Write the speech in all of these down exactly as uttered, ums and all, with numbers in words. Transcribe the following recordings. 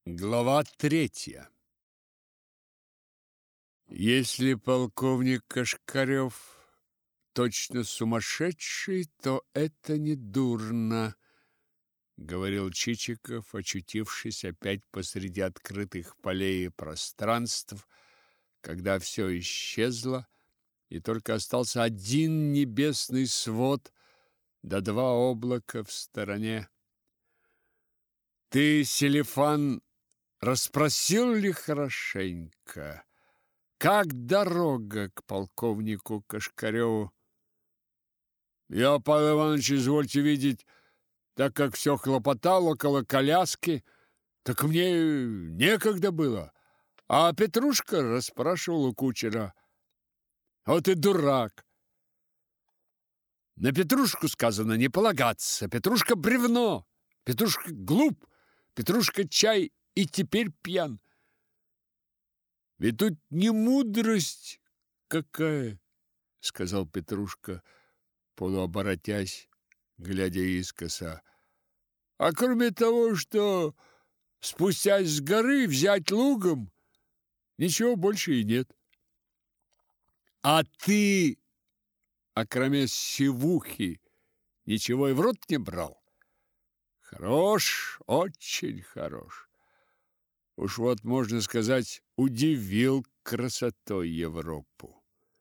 Глава третья. Если полковник Кашкарев точно сумасшедший, то это не дурно, говорил Чичиков, очутившись опять посреди открытых полей и пространств, когда все исчезло, и только остался один небесный свод да два облака в стороне. Ты, Селифан, расспросил ли хорошенько, как дорога к полковнику Кашкареву? Я, Павел Иванович, извольте видеть, так как все хлопотал около коляски, так мне некогда было. А Петрушка расспрашивал у кучера. Вот и дурак. На Петрушку сказано не полагаться. Петрушка бревно, Петрушка глуп, Петрушка чай и теперь пьян. Ведь тут не мудрость какая, сказал Петрушка, полуоборотясь, глядя искоса. А кроме того, что спустясь с горы взять лугом, ничего больше и нет. А ты, окромя сивухи, ничего и в рот не брал? Хорош, очень хорош. Уж вот, можно сказать, удивил красотой Европу.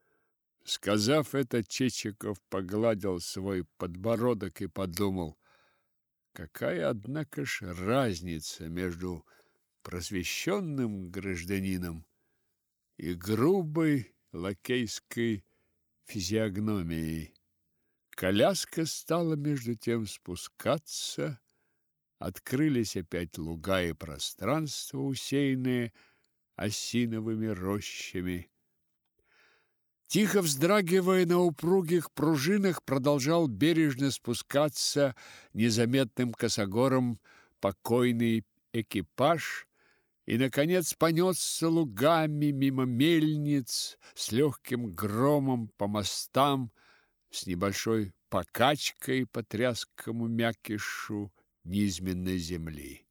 Сказав это, Чичиков погладил свой подбородок и подумал, какая, однако ж, разница между просвещенным гражданином и грубой лакейской физиогномией. Коляска стала между тем спускаться. Открылись опять луга и пространства, усеянные осиновыми рощами. Тихо вздрагивая на упругих пружинах, продолжал бережно спускаться незаметным косогором покойный экипаж и, наконец, понесся лугами мимо мельниц с легким громом по мостам, с небольшой покачкой по тряскому мякишу низменной земли.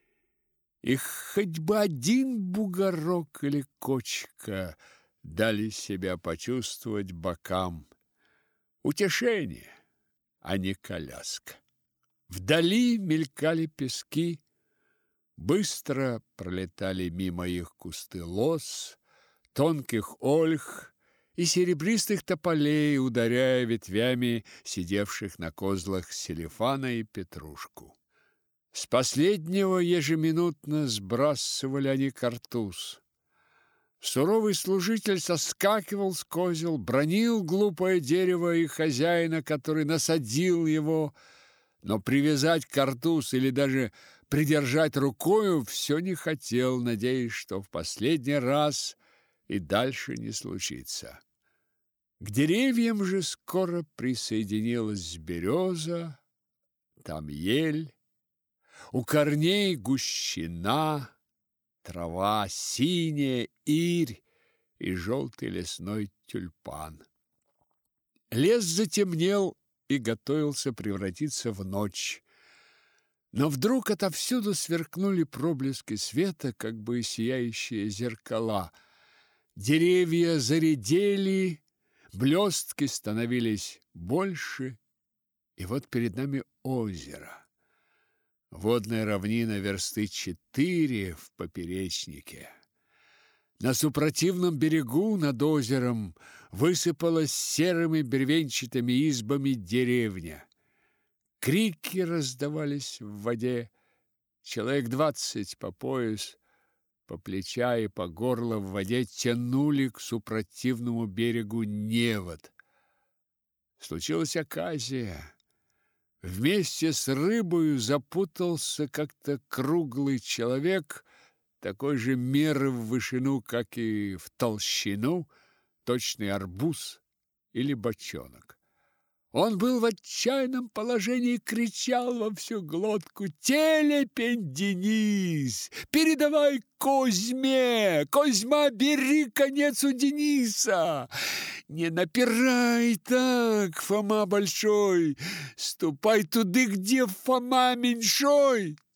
И хоть бы один бугорок или кочка дали себя почувствовать бокам. Утешение, а не коляска. Вдали мелькали пески, быстро пролетали мимо их кусты лоз, тонких ольх и серебристых тополей, ударяя ветвями сидевших на козлах Селифана и Петрушку. С последнего ежеминутно сбрасывали они картуз. Суровый служитель соскакивал с козел, бранил глупое дерево и хозяина, который насадил его, но привязать картуз или даже придержать рукою все не хотел, надеясь, что в последний раз и дальше не случится. К деревьям же скоро присоединилась береза, там ель, у корней гущина, трава синяя, ирь и желтый лесной тюльпан. Лес затемнел и готовился превратиться в ночь. Но вдруг отовсюду сверкнули проблески света, как бы сияющие зеркала. Деревья заредели, блестки становились больше, и вот перед нами озеро. Водная равнина версты четыре в поперечнике. На супротивном берегу над озером высыпалась серыми бревенчатыми избами деревня. Крики раздавались в воде. Человек двадцать по пояс, по плеча и по горло в воде тянули к супротивному берегу невод. Случилась оказия. Вместе с рыбою запутался как-то круглый человек, такой же меры в вышину, как и в толщину, точный арбуз или бочонок. Он был в отчаянном положении и кричал во всю глотку: «Телепень Денис! Передавай Козьме! Козьма, бери конец у Дениса! Не напирай так, Фома Большой! Ступай туды, где Фома Меньшой!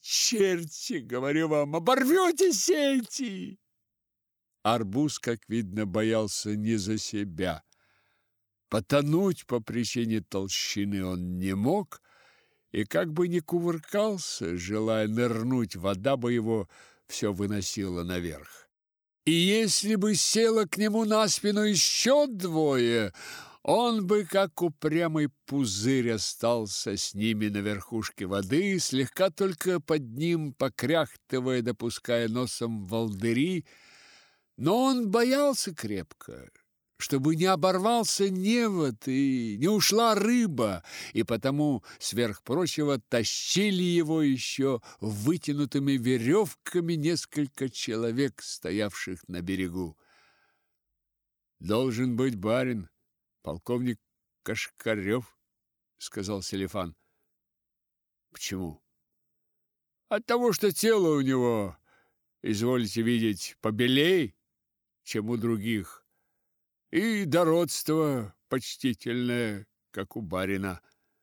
черти, говорю вам, оборвете сети!» Арбуз, как видно, боялся не за себя. Потонуть по причине толщины он не мог, и как бы ни кувыркался, желая нырнуть, вода бы его все выносила наверх. И если бы село к нему на спину еще двое, он бы, как упрямый пузырь, остался с ними на верхушке воды, слегка только под ним покряхтывая, допуская носом волдыри. Но он боялся крепко, чтобы не оборвался невод и не ушла рыба, и потому, сверх прочего, тащили его еще вытянутыми веревками несколько человек, стоявших на берегу. «Должен быть барин, полковник Кашкарев», — сказал Селифан. «Почему?» «От того, что тело у него, изволите видеть, побелей, чем у других, и дородство почтительное, как у барина».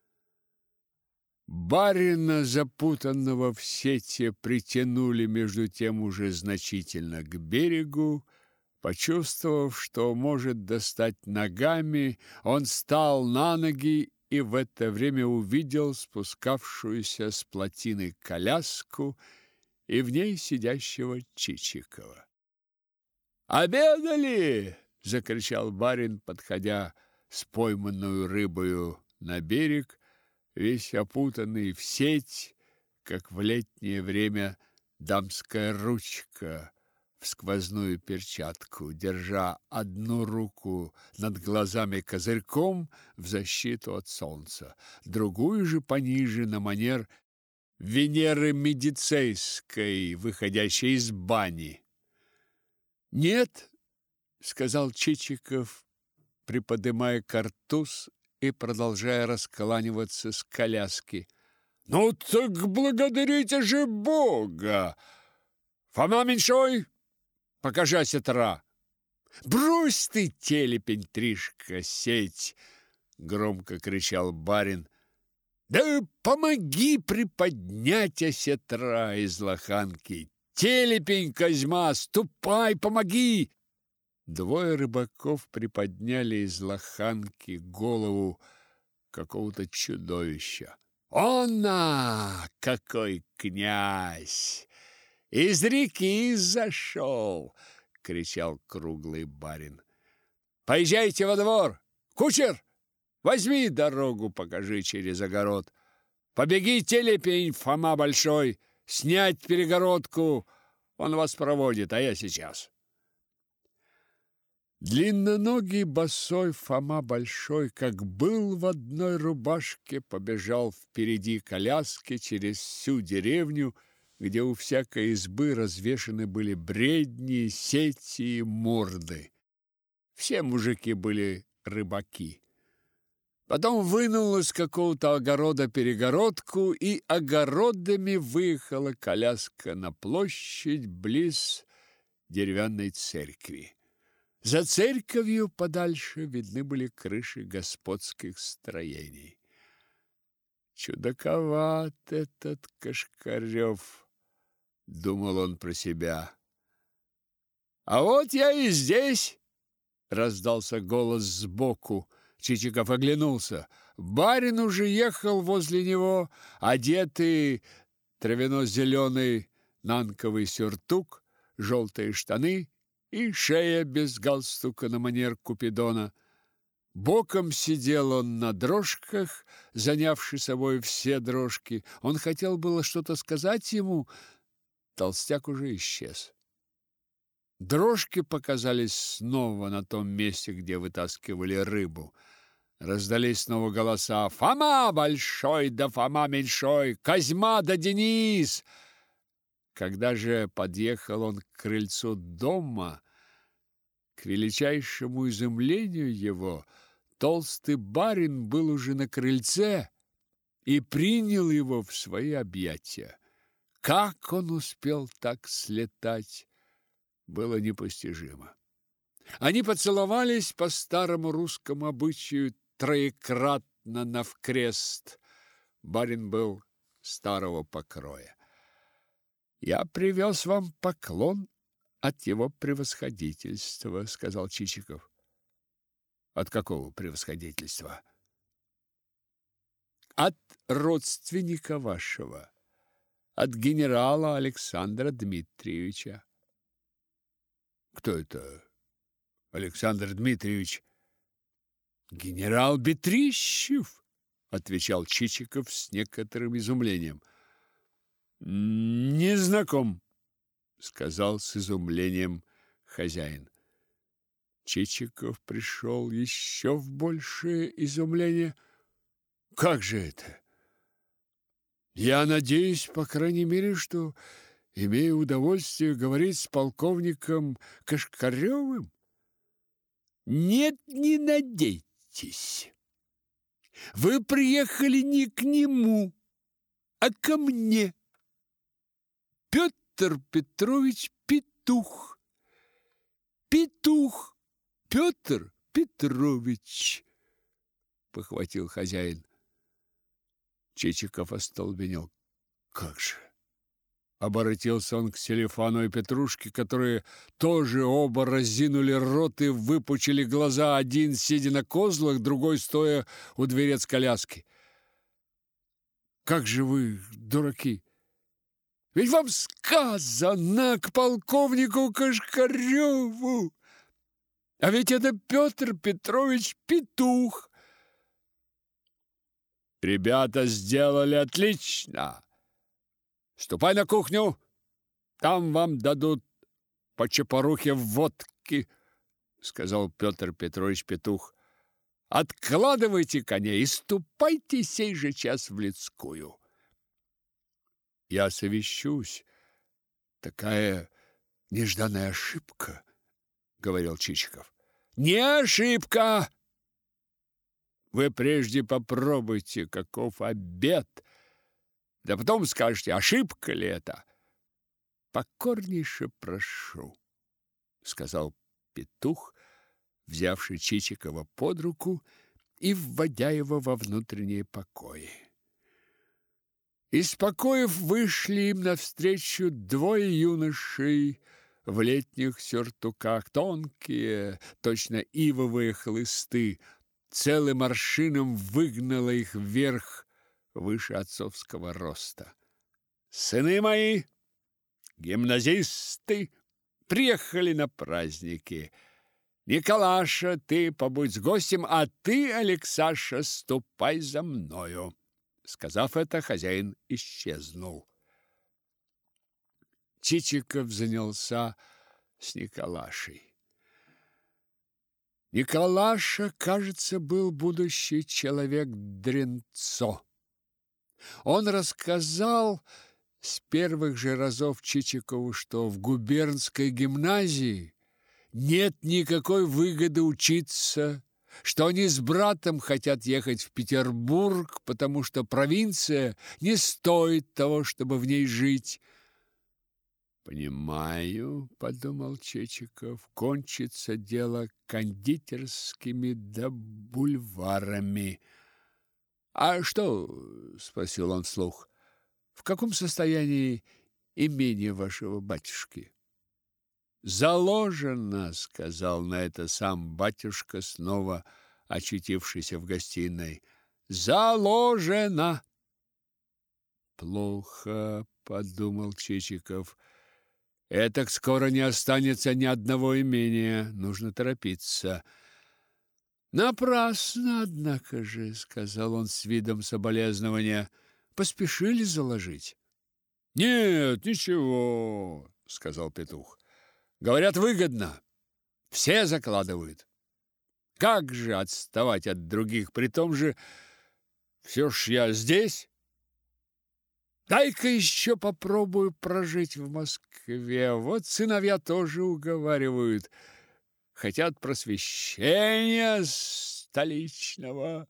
Барина, запутанного в сети, притянули между тем уже значительно к берегу. Почувствовав, что может достать ногами, он встал на ноги и в это время увидел спускавшуюся с плотины коляску и в ней сидящего Чичикова. «Обедали!» — закричал барин, подходя с пойманную рыбою на берег, весь опутанный в сеть, как в летнее время дамская ручка в сквозную перчатку, держа одну руку над глазами козырьком в защиту от солнца, другую же пониже на манер Венеры Медицейской, выходящей из бани. «Нет», — сказал Чичиков, приподнимая картуз и продолжая раскланиваться с коляски. «Ну так благодарите же Бога! Фома Меньшой, покажи осетра!» «Брось ты, телепень, Тришка, сеть!» — громко кричал барин. «Да помоги приподнять осетра из лоханки! Телепень, Козьма, ступай, помоги!» Двое рыбаков приподняли из лоханки голову какого-то чудовища. «Он-на, какой князь! Из реки зашел!» — кричал круглый барин. «Поезжайте во двор! Кучер, возьми дорогу, покажи через огород! Побеги, телепень, Фома Большой, снять перегородку! Он вас проводит, а я сейчас!» Длинноногий босой Фома Большой, как был в одной рубашке, побежал впереди коляски через всю деревню, где у всякой избы развешаны были бредни, сети и морды. Все мужики были рыбаки. Потом вынул из какого-то огорода перегородку, и огородами выехала коляска на площадь близ деревянной церкви. За церковью подальше видны были крыши господских строений. «Чудаковат этот Кашкарев», — думал он про себя. «А вот я и здесь!» — раздался голос сбоку. Чичиков оглянулся. Барин уже ехал возле него, одетый травяно-зеленый нанковый сюртук, желтые штаны и шея без галстука на манер Купидона. Боком сидел он на дрожках, занявший собой все дрожки. Он хотел было что-то сказать ему, толстяк уже исчез. Дрожки показались снова на том месте, где вытаскивали рыбу. Раздались снова голоса: «Фома Большой да Фома Меньшой! Козьма да Денис!» Когда же подъехал он к крыльцу дома, к величайшему изумлению его, толстый барин был уже на крыльце и принял его в свои объятия. Как он успел так слетать, было непостижимо. Они поцеловались по старому русскому обычаю троекратно навкрест. Барин был старого покроя. Я привез вам поклон от его превосходительства, сказал Чичиков. От какого превосходительства? От родственника вашего, от генерала Александра Дмитриевича. Кто это Александр Дмитриевич? Генерал Бетрищев, отвечал Чичиков с некоторым изумлением. Не знаком, сказал с изумлением хозяин. Чичиков пришел еще в большее изумление. Как же это? Я надеюсь, по крайней мере, что имею удовольствие говорить с полковником Кашкаревым. Нет, не надейтесь. Вы приехали не к нему, а ко мне. Петр Петрович Петух. Петух Петр Петрович, похватил хозяин. Чичиков остолбенел. Как же? Обратился он к Селифану и Петрушке, которые тоже оба разинули рот и выпучили глаза, один сидя на козлах, другой стоя у дверец коляски. Как же вы, дураки! Ведь вам сказано к полковнику Кашкареву! А ведь это Петр Петрович Петух. Ребята сделали отлично. Ступай на кухню, там вам дадут по чепорухе водки, сказал Петр Петрович Петух. Откладывайте коней и ступайте сей же час в людскую. Я совещусь. Такая нежданная ошибка, говорил Чичиков. Не ошибка. Вы прежде попробуйте, каков обед. Да потом скажете, ошибка ли это? Покорнейше прошу, сказал Петух, взявший Чичикова под руку и вводя его во внутренние покои. Из покоев вышли им навстречу двое юношей в летних сюртуках, тонкие, точно ивовые хлысты. Целым аршином выгнало их вверх выше отцовского роста. Сыны мои, гимназисты, приехали на праздники. Николаша, ты побудь с гостем, а ты, Алексаша, ступай за мною. Сказав это, хозяин исчезнул. Чичиков занялся с Николашей. Николаша, кажется, был будущий человек Дренцо. Он рассказал с первых же разов Чичикову, что в губернской гимназии нет никакой выгоды учиться, что они с братом хотят ехать в Петербург, потому что провинция не стоит того, чтобы в ней жить. «Понимаю, — подумал Чичиков, — кончится дело кондитерскими да бульварами». «А что, — спросил он вслух, — в каком состоянии имение вашего батюшки?» «Заложено, — сказал на это сам батюшка, снова очутившийся в гостиной. — Заложено!» «Плохо, — подумал Чичиков, — этак скоро не останется ни одного имения, нужно торопиться». «Напрасно, однако же, — сказал он с видом соболезнования, — поспешили заложить». «Нет, ничего, — сказал Петух. Говорят, выгодно. Все закладывают. Как же отставать от других? При том же все ж я здесь. Дай-ка еще попробую прожить в Москве. Вот сыновья тоже уговаривают. Хотят просвещения столичного».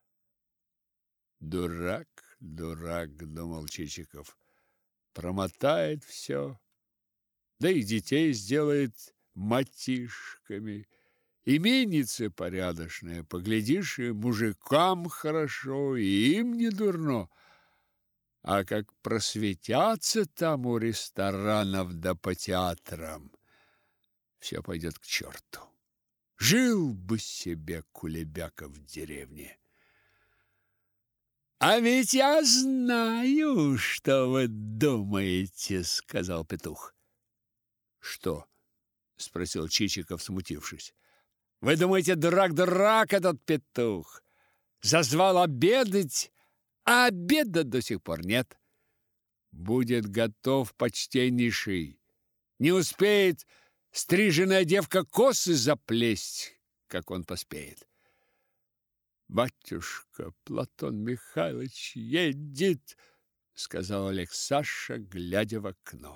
«Дурак, дурак, — думал Чичиков, — промотает все. Да и детей сделает матишками. Именица порядочная, поглядишь, и мужикам хорошо, и им не дурно. А как просветятся там у ресторанов да по театрам, все пойдет к черту. Жил бы себе Кулебяка в деревне. «А ведь я знаю, что вы думаете», — сказал петух. «Что?» — спросил Чичиков, смутившись. «Вы думаете, дурак-дурак этот петух? Зазвал обедать, а обеда до сих пор нет. Будет готов, почтеннейший. Не успеет стриженная девка косы заплесть, как он поспеет». «Батюшка, Платон Михайлович едет», — сказал Алексаша, глядя в окно.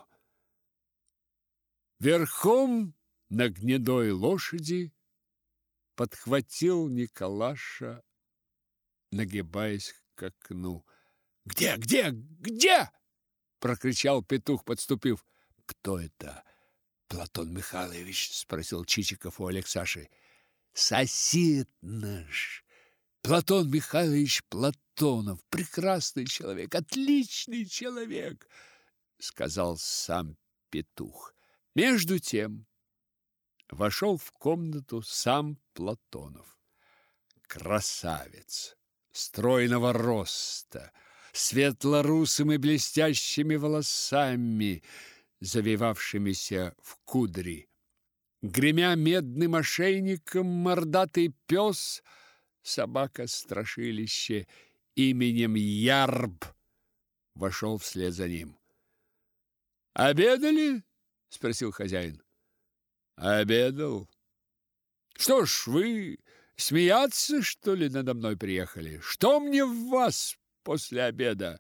Верхом на гнедой лошади подхватил Николаша, нагибаясь к окну. «Где, где, где?» — прокричал петух, подступив. «Кто это, Платон Михайлович?» — спросил Чичиков у Алексаши. «Сосед наш, Платон Михайлович Платонов, прекрасный человек, отличный человек», — сказал сам петух. Между тем вошел в комнату сам Платонов. Красавец, стройного роста, светло-русыми блестящими волосами, завивавшимися в кудри. Гремя медным ошейником, мордатый пес, собака-страшилище именем Ярб, вошел вслед за ним. «Обедали?» — спросил хозяин. «Обедал. Что ж, вы смеяться, что ли, надо мной приехали? Что мне в вас после обеда?»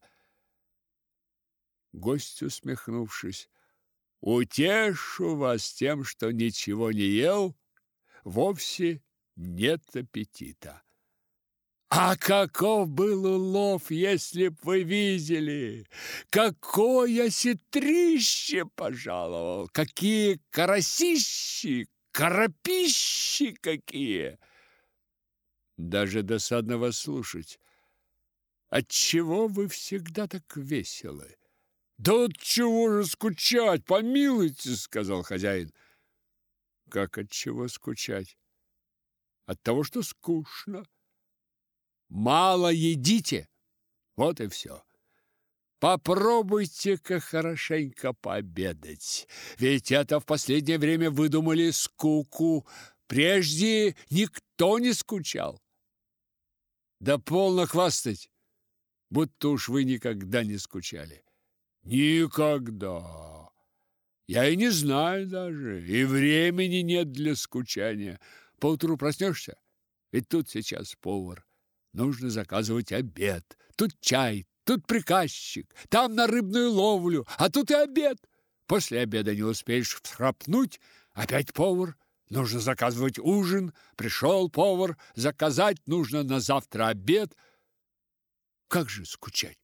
Гость, усмехнувшись: «Утешу вас тем, что ничего не ел, вовсе нет аппетита». «А каков был улов, если б вы видели! Какое сетрище пожаловал! Какие карасищи, карапищи какие!» «Даже досадно вас слушать. Отчего вы всегда так веселы?» «Да отчего же скучать, помилуйте!» — сказал хозяин. «Как отчего скучать? От того, что скучно. Мало едите, вот и все. Попробуйте-ка хорошенько пообедать, ведь это в последнее время выдумали скуку. Прежде никто не скучал. Да полно хвастать, будто уж вы никогда не скучали». «Никогда. Я и не знаю даже, и времени нет для скучания. Поутру проснешься, ведь тут сейчас повар. Нужно заказывать обед. Тут чай, тут приказчик, там на рыбную ловлю, а тут и обед. После обеда не успеешь всхрапнуть, опять повар. Нужно заказывать ужин. Пришел повар, заказать нужно на завтра обед. Как же скучать?»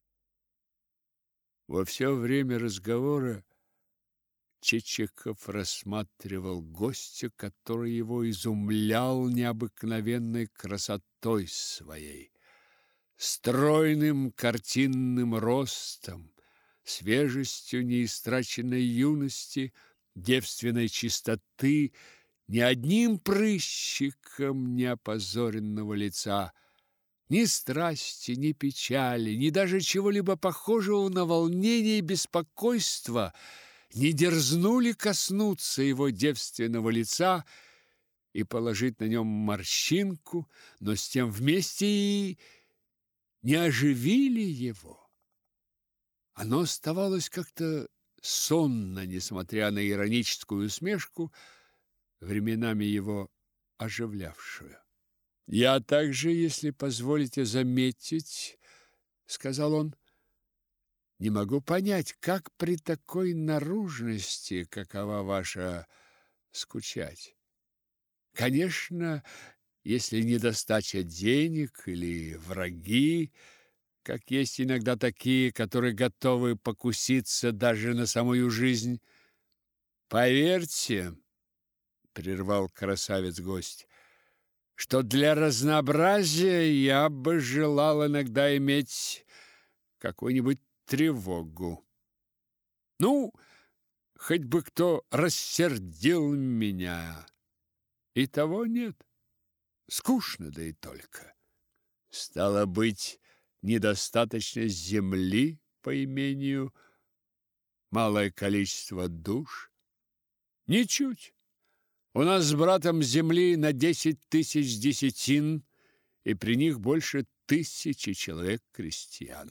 Во все время разговора Чичиков рассматривал гостя, который его изумлял необыкновенной красотой своей, стройным картинным ростом, свежестью неистраченной юности, девственной чистоты, ни одним прыщиком не опозоренного лица, ни страсти, ни печали, ни даже чего-либо похожего на волнение и беспокойство не дерзнули коснуться его девственного лица и положить на нем морщинку, но с тем вместе и не оживили его. Оно оставалось как-то сонно, несмотря на ироническую усмешку, временами его оживлявшую. «Я также, если позволите заметить, — сказал он, — не могу понять, как при такой наружности, какова ваша, скучать. Конечно, если недостача денег или враги, как есть иногда такие, которые готовы покуситься даже на самую жизнь. Поверьте, — прервал красавец-гость, — что для разнообразия я бы желал иногда иметь какую-нибудь тревогу. Ну, хоть бы кто рассердил меня. И того нет. Скучно, да и только. Стало быть, недостаточно земли по имению, малое количество душ? Ничуть. У нас с братом земли на десять тысяч десятин, и при них больше тысячи человек крестьян.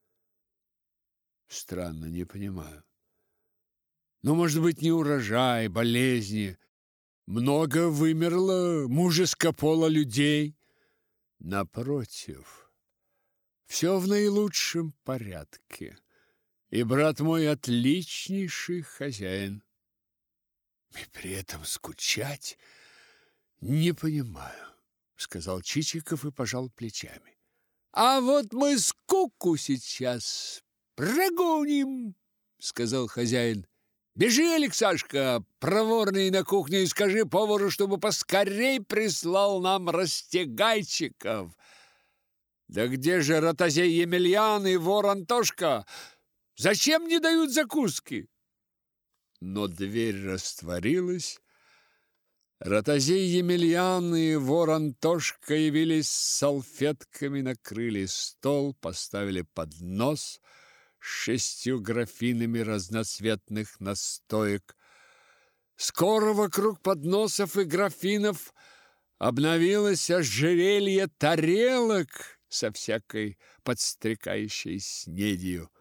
Странно, не понимаю. Ну, может быть, не урожай, болезни. Много вымерло мужеско-пола людей. Напротив, все в наилучшем порядке. И брат мой отличнейший хозяин. И при этом скучать не понимаю, сказал Чичиков и пожал плечами. А вот мы скуку сейчас прогоним, сказал хозяин. Бежи, Алексашка, проворный на кухню, и скажи повару, чтобы поскорей прислал нам растягайчиков. Да где же Ратозей Емельян и вор Антошка? Зачем не дают закуски? Но дверь растворилась. Ратозей Емельян и вор Антошка явились с салфетками, накрыли стол, поставили поднос с шестью графинами разноцветных настоек. Скоро вокруг подносов и графинов обновилось ожерелье тарелок со всякой подстрекающей снедью.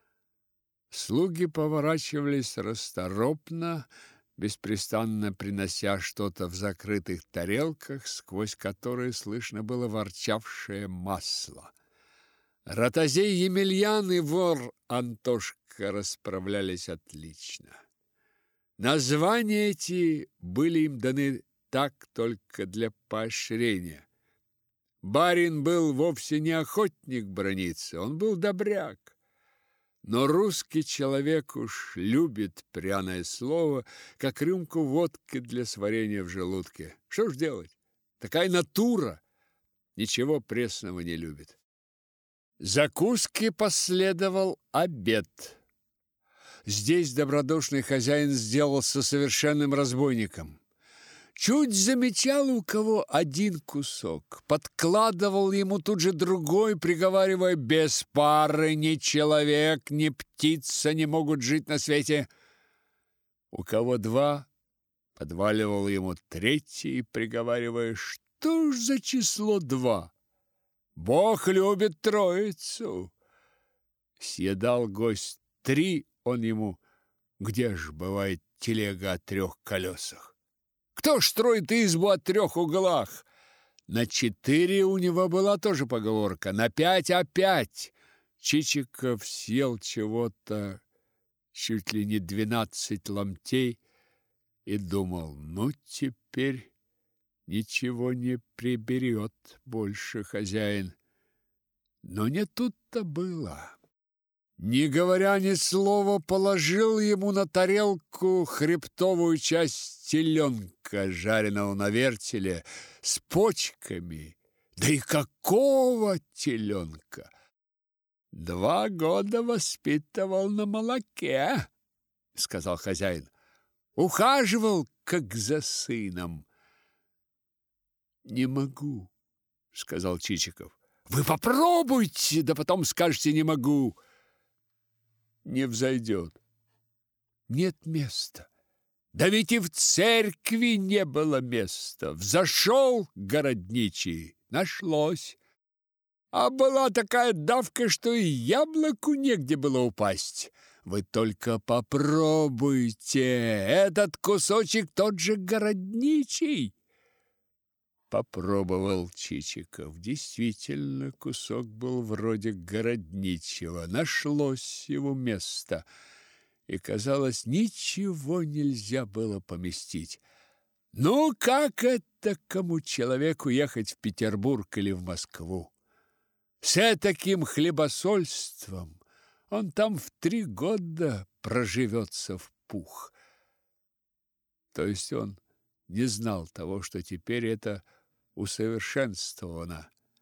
Слуги поворачивались расторопно, беспрестанно принося что-то в закрытых тарелках, сквозь которые слышно было ворчавшее масло. Ратозей Емельян и вор Антошка расправлялись отлично. Названия эти были им даны так только для поощрения. Барин был вовсе не охотник браниться, он был добряк. Но русский человек уж любит пряное слово, как рюмку водки для сварения в желудке. Что ж делать? Такая натура, ничего пресного не любит. Закуски последовал обед. Здесь добродушный хозяин сделался совершенным разбойником. Чуть замечал у кого один кусок, подкладывал ему тут же другой, приговаривая: без пары ни человек, ни птица не могут жить на свете. У кого два, подваливал ему третий, приговаривая: что ж за число два? Бог любит троицу. Съедал гость три, он ему: где ж бывает телега о трех колесах? Кто ж строит избу о трех углах? На четыре у него была тоже поговорка, на пять опять. Чичиков съел чего-то чуть ли не двенадцать ломтей и думал: ну, теперь ничего не приберет больше хозяин. Но не тут-то было. Не говоря ни слова, положил ему на тарелку хребтовую часть теленка, жареного на вертеле, с почками. Да и какого теленка! Два года воспитывал на молоке, сказал хозяин. Ухаживал, как за сыном. Не могу, сказал Чичиков. Вы попробуйте, да потом скажете: не могу. Не взойдет. Нет места. Да ведь и в церкви не было места. Взошел городничий, нашлось. А была такая давка, что и яблоку негде было упасть. Вы только попробуйте. Этот кусочек тот же городничий. Попробовал Чичиков. Действительно, кусок был вроде городничего. Нашлось его место. И, казалось, ничего нельзя было поместить. Ну, как это кому человеку ехать в Петербург или в Москву? С таким хлебосольством он там в три года проживется в пух. То есть он не знал того, что теперь это усовершенствовано,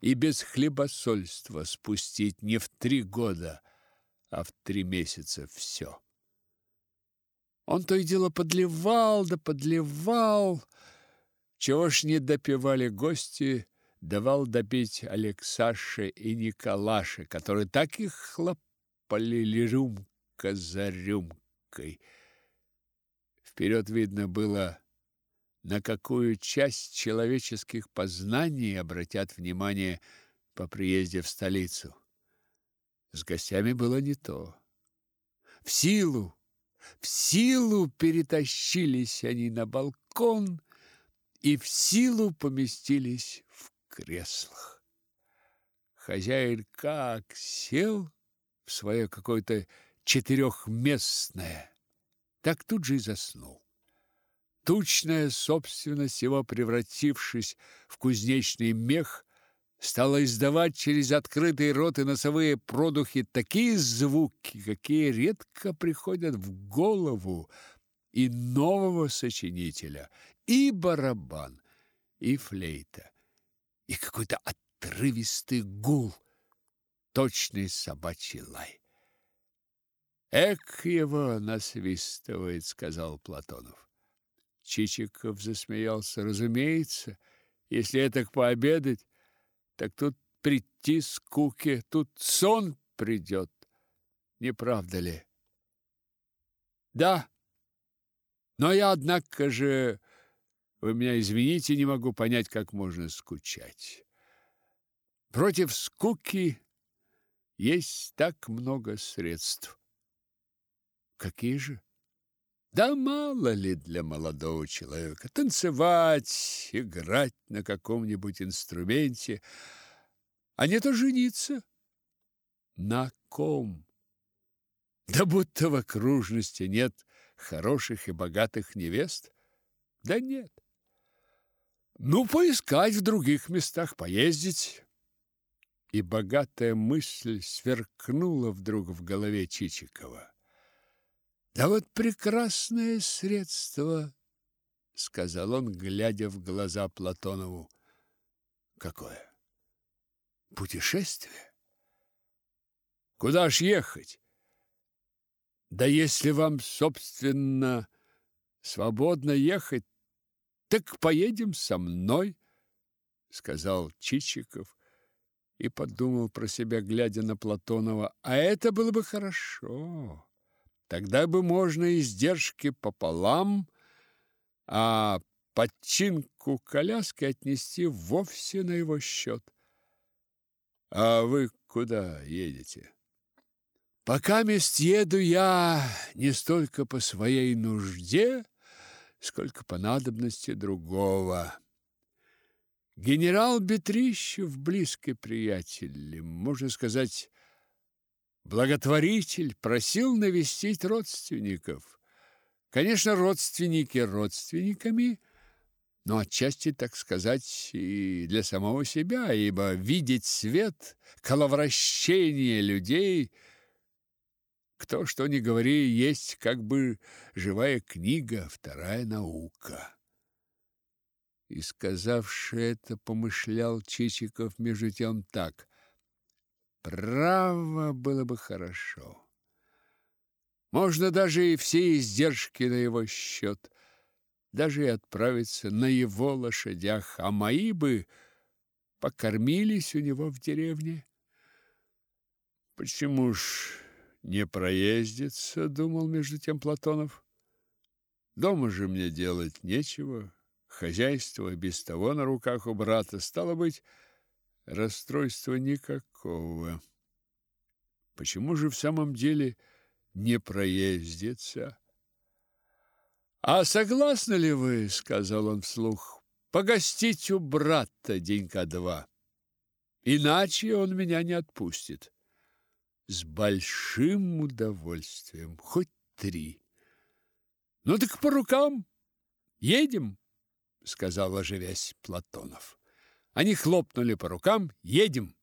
и без хлебосольства спустить не в три года, а в три месяца все. Он то и дело подливал, да подливал, чего ж не допивали гости, давал допить Алексаше и Николаше, которые так и хлопали рюмка за рюмкой. Вперед видно было, на какую часть человеческих познаний обратят внимание по приезде в столицу. С гостями было не то. В силу, в силу перетащились они на балкон и в силу поместились в креслах. Хозяин как сел в свое какое-то четырехместное, так тут же и заснул. Тучная собственность его, превратившись в кузнечный мех, стала издавать через открытый рот и носовые продухи такие звуки, какие редко приходят в голову и нового сочинителя, и барабан, и флейта, и какой-то отрывистый гул, точный собачий лай. «Эк его насвистывает», — сказал Платонов. Чичиков засмеялся. «Разумеется, если этак пообедать, так тут прийти скуки, тут сон придет, не правда ли?» «Да, но я, однако же, вы меня извините, не могу понять, как можно скучать. Против скуки есть так много средств». «Какие же?» «Да мало ли для молодого человека танцевать, играть на каком-нибудь инструменте, а не то жениться». «На ком?» «Да будто в окружности нет хороших и богатых невест». «Да нет». «Ну, поискать в других местах, поездить». И богатая мысль сверкнула вдруг в голове Чичикова. «Да вот прекрасное средство», — сказал он, глядя в глаза Платонову. «Какое?» «Путешествие». «Куда ж ехать?» «Да если вам, собственно, свободно ехать, так поедем со мной», — сказал Чичиков и подумал про себя, глядя на Платонова. «А это было бы хорошо. Тогда бы можно издержки пополам, а подчинку коляски отнести вовсе на его счет». «А вы куда едете?» «Пока мест еду я не столько по своей нужде, сколько по надобности другого. Генерал Бетрищев, близкий приятель, можно сказать, благотворитель, просил навестить родственников. Конечно, родственники родственниками, но отчасти, так сказать, и для самого себя, ибо видеть свет, коловращение людей, кто что ни говори, есть как бы живая книга, вторая наука». И, сказавши это, помышлял Чичиков между тем так: «Право было бы хорошо. Можно даже и все издержки на его счет, даже и отправиться на его лошадях, а мои бы покормились у него в деревне». «Почему ж не проездиться?» — думал между тем Платонов. «Дома же мне делать нечего, хозяйство без того на руках у брата, стало быть, расстройства никакого. Почему же в самом деле не проездиться?» «А согласны ли вы, — сказал он вслух, — погостить у брата денька два? Иначе он меня не отпустит». «С большим удовольствием, хоть три». «Ну так по рукам, едем», — сказал, оживясь, Платонов. Они хлопнули по рукам. «Едем».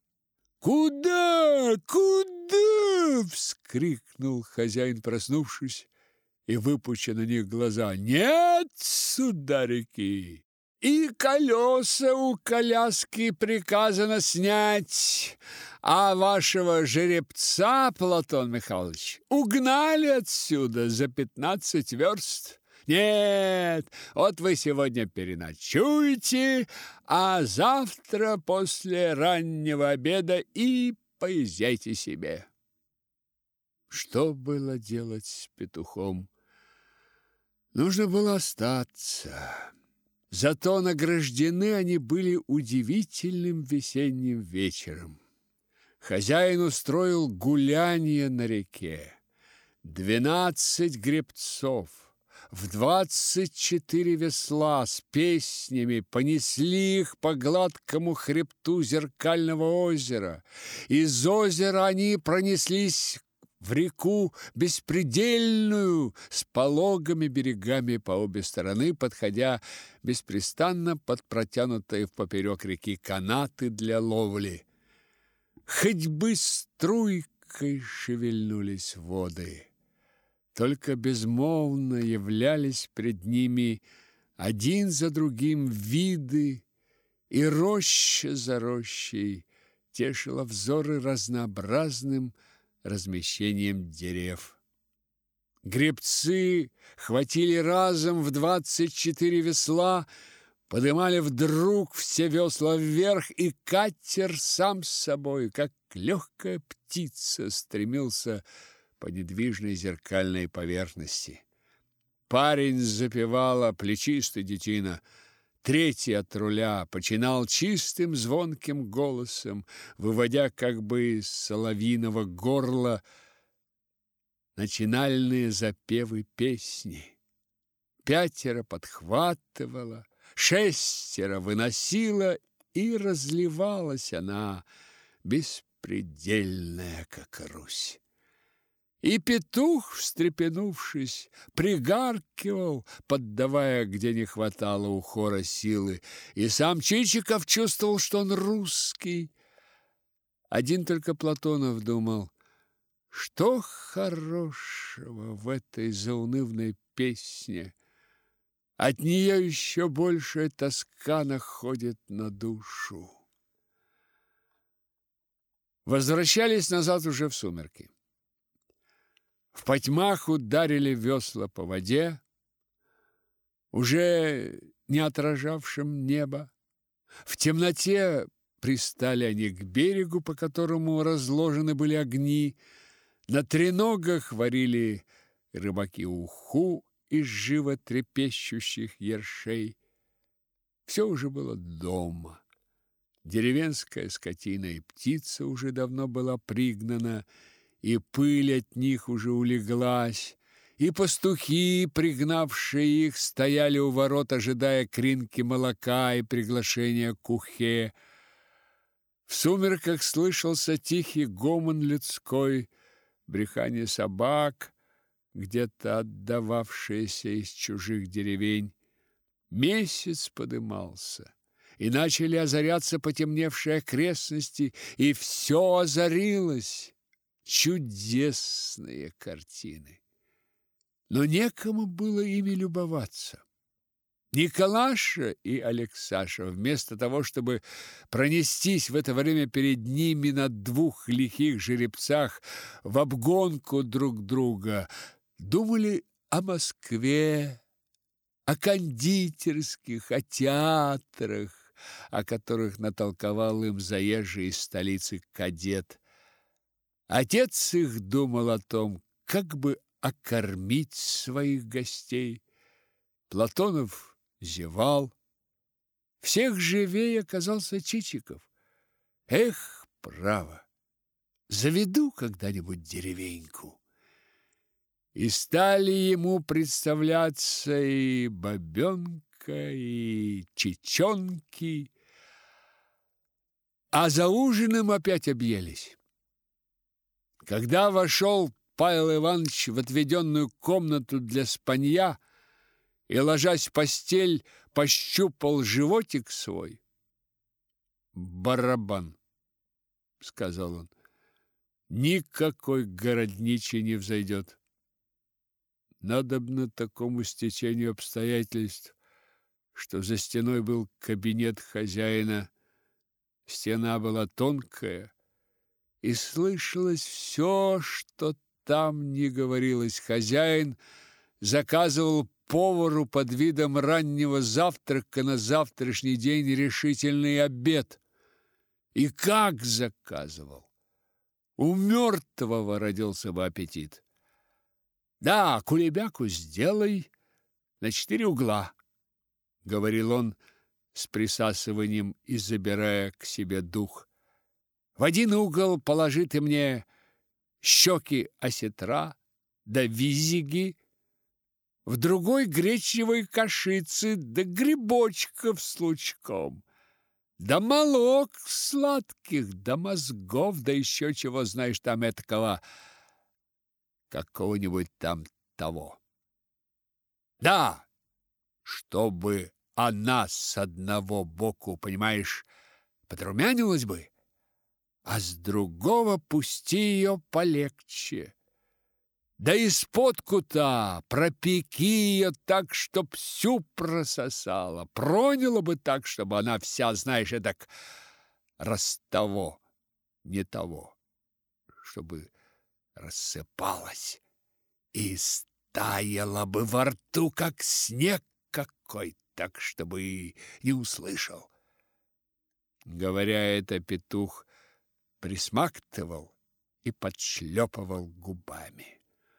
«Куда? Куда?» — вскрикнул хозяин, проснувшись и выпуча на них глаза. «Нет, сударики, И колеса у коляски приказано снять, а вашего жеребца, Платон Михайлович, угнали отсюда за пятнадцать верст. Нет, вот вы сегодня переночуете, а завтра после раннего обеда и поезжайте себе. Что было делать с петухом? Нужно было остаться. Зато награждены они были удивительным весенним вечером. Хозяин устроил гуляние на реке. Двенадцать гребцов в двадцать четыре весла с песнями понесли их по гладкому хребту зеркального озера. Из озера они пронеслись в реку беспредельную с пологими берегами по обе стороны, подходя беспрестанно под протянутые впоперек реки канаты для ловли. Хоть бы струйкой шевельнулись воды, только безмолвно являлись пред ними один за другим виды, и роща за рощей тешила взоры разнообразным размещением дерев. Гребцы хватили разом в двадцать четыре весла, подымали вдруг все весла вверх, и катер сам с собой, как легкая птица, стремился по недвижной зеркальной поверхности. Парень запевал, а плечистый детина, третий от руля, починал чистым звонким голосом, выводя как бы из соловьиного горла начинальные запевы песни. Пятеро подхватывало, шестеро выносило, и разливалась она, беспредельная, как Русь. И петух, встрепенувшись, пригаркивал, поддавая, где не хватало у хора силы, и сам Чичиков чувствовал, что он русский. Один только Платонов думал, что хорошего в этой заунывной песне. От нее еще большая тоска находит на душу. Возвращались назад уже в сумерки. В потьмах ударили весла по воде, уже не отражавшим небо. В темноте пристали они к берегу, по которому разложены были огни. На треногах варили рыбаки уху из животрепещущих ершей. Все уже было дома. Деревенская скотина и птица уже давно была пригнана, и пыль от них уже улеглась, и пастухи, пригнавшие их, стояли у ворот, ожидая кринки молока и приглашения к ухе. В сумерках слышался тихий гомон людской, брехание собак, где-то отдававшееся из чужих деревень. Месяц подымался, и начали озаряться потемневшие окрестности, и все озарилось. Чудесные картины. Но некому было ими любоваться. Николаша и Алексаша, вместо того, чтобы пронестись в это время перед ними на двух лихих жеребцах в обгонку друг друга, думали о Москве, о кондитерских, о театрах, о которых натолковал им заезжий из столицы кадет. Отец их думал о том, как бы окормить своих гостей. Платонов зевал. Всех живее оказался Чичиков. Эх, право, заведу когда-нибудь деревеньку. И стали ему представляться и бабенка, и чичонки, а за ужином опять объелись. Когда вошел Павел Иванович в отведенную комнату для спанья и, ложась в постель, пощупал животик свой, «Барабан», — сказал он, — «никакой городничий не взойдет. Надобно такому стечению обстоятельств, что за стеной был кабинет хозяина. Стена была тонкая, и слышалось все, что там не говорилось. Хозяин заказывал повару под видом раннего завтрака на завтрашний день решительный обед. И как заказывал! У мертвого родился бы аппетит. Да, кулебяку сделай на четыре угла, говорил он с присасыванием и забирая к себе дух. В один угол положи ты мне щеки осетра да визиги, в другой гречневой кашицы да грибочков с лучком, да молок сладких, да мозгов, да еще чего, знаешь, там этакого, какого-нибудь там того. Да, чтобы она с одного боку, понимаешь, подрумянилась бы, а с другого пусти ее полегче. Да из-под кута пропеки ее так, чтоб всю прососала, проняла бы так, чтобы она вся, знаешь, так растово, не того, чтобы рассыпалась и стаяла бы во рту, как снег какой, так, чтобы и не услышал. Говоря это, петух присмактывал и подшлепывал губами.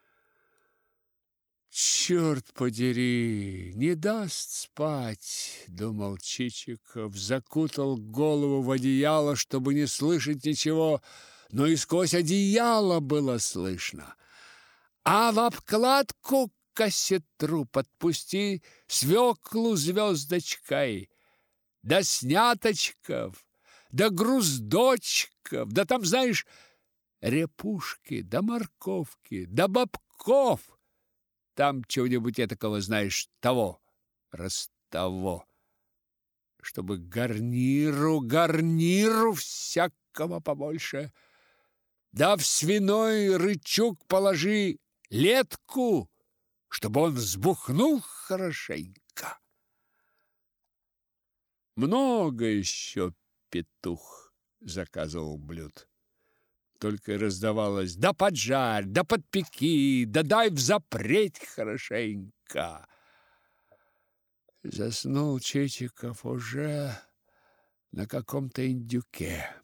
«Черт подери, не даст спать!» — думал Чичиков, закутал голову в одеяло, чтобы не слышать ничего, но и сквозь одеяло было слышно. «А в обкладку к осетру подпусти свеклу звездочкой, да сняточков, да груздочков, да там, знаешь, репушки, да морковки, да бобков. Там чего-нибудь этакого, знаешь, того, раз того, чтобы гарниру, гарниру всякого побольше. Да в свиной рычаг положи летку, чтобы он взбухнул хорошенько». Много еще петух заказывал блюд. Только раздавалось: да поджарь, да подпеки, да дай взапреть хорошенько. Заснул Чичиков уже на каком-то индюке.